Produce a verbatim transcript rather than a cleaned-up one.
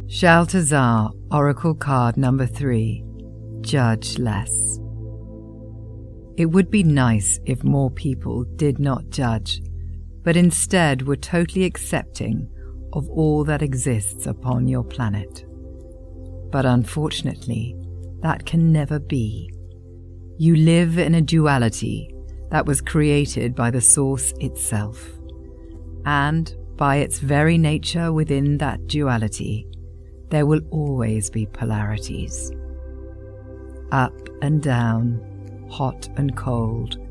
Shaltazar, Oracle card number three, Judge Less. It would be nice if more people did not judge, but instead were totally accepting of all that exists upon your planet. But unfortunately, that can never be. You live in a duality that was created by the Source itself, and by its very nature within that duality, there will always be polarities. Up and down, hot and cold,